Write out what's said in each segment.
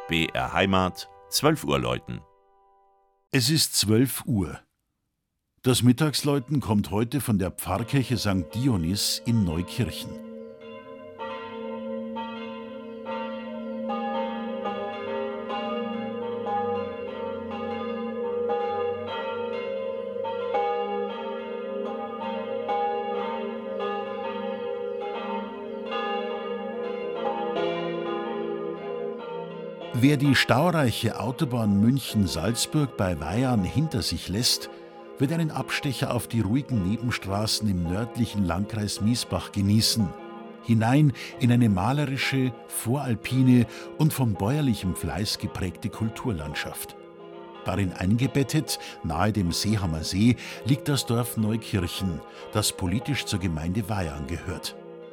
BR Heimat, 12 Uhr läuten. Es ist 12 Uhr. Das Mittagsläuten kommt heute von der Pfarrkirche St. Dionys in Neukirchen. Wer die staureiche Autobahn München-Salzburg bei Weyarn hinter sich lässt, wird einen Abstecher auf die ruhigen Nebenstraßen im nördlichen Landkreis Miesbach genießen, hinein in eine malerische, voralpine und vom bäuerlichen Fleiß geprägte Kulturlandschaft. Darin eingebettet, nahe dem Seehamer See, liegt das Dorf Neukirchen, das politisch zur Gemeinde Weyarn gehört.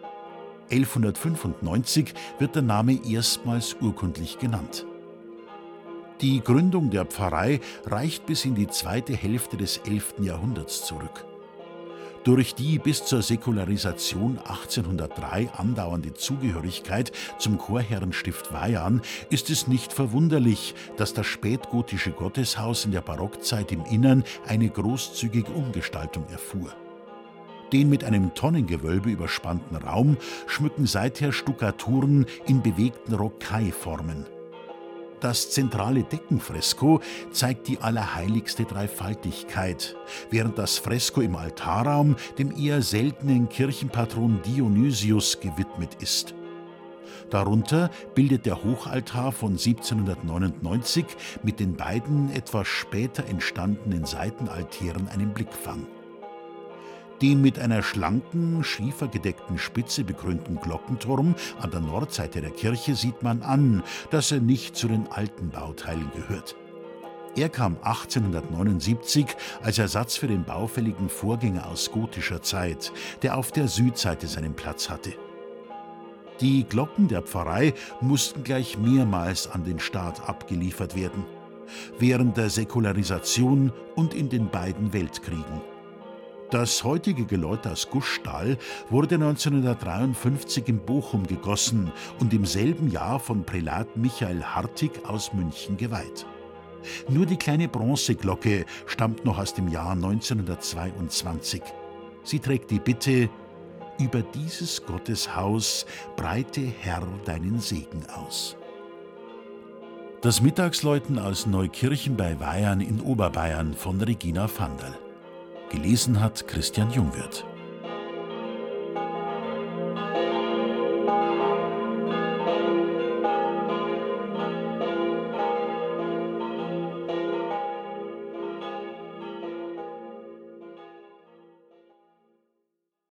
1195 wird der Name erstmals urkundlich genannt. Die Gründung der Pfarrei reicht bis in die zweite Hälfte des 11. Jahrhunderts zurück. Durch die bis zur Säkularisation 1803 andauernde Zugehörigkeit zum Chorherrenstift Weyarn ist es nicht verwunderlich, dass das spätgotische Gotteshaus in der Barockzeit im Innern eine großzügige Umgestaltung erfuhr. Den mit einem Tonnengewölbe überspannten Raum schmücken seither Stuckaturen in bewegten Rocaille-Formen. Das zentrale Deckenfresko zeigt die allerheiligste Dreifaltigkeit, während das Fresko im Altarraum dem eher seltenen Kirchenpatron Dionysius gewidmet ist. Darunter bildet der Hochaltar von 1799 mit den beiden etwas später entstandenen Seitenaltären einen Blickfang. Den mit einer schlanken, schiefergedeckten Spitze bekrönten Glockenturm an der Nordseite der Kirche sieht man an, dass er nicht zu den alten Bauteilen gehört. Er kam 1879 als Ersatz für den baufälligen Vorgänger aus gotischer Zeit, der auf der Südseite seinen Platz hatte. Die Glocken der Pfarrei mussten gleich mehrmals an den Staat abgeliefert werden, während der Säkularisation und in den beiden Weltkriegen. Das heutige Geläut aus Gussstahl wurde 1953 in Bochum gegossen und im selben Jahr von Prälat Michael Hartig aus München geweiht. Nur die kleine Bronzeglocke stammt noch aus dem Jahr 1922. Sie trägt die Bitte: Über dieses Gotteshaus breite Herr deinen Segen aus. Das Mittagsläuten aus Neukirchen bei Weyarn in Oberbayern von Regina Vandal. Gelesen hat Christian Jungwirth.